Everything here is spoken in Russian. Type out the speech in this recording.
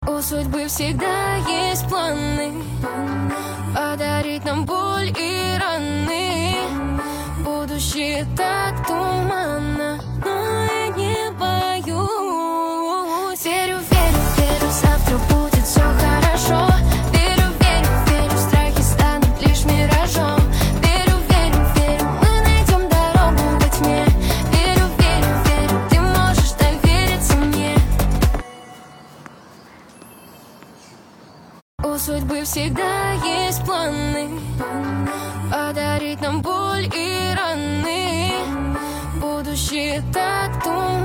У судьбы всегда есть планы подарить нам боль и раны. Будущее так туманно, но я не боюсь. Верю, верю, верю, завтра будет все хорошо. Верю, верю, верю, страхи станут лишь миражом. Верю, верю, верю, мы найдем дорогу во тьме. Верю, верю, верю, ты можешь довериться мне. У судьбы всегда есть планы подарить нам боль и раны. Будущее так туманно.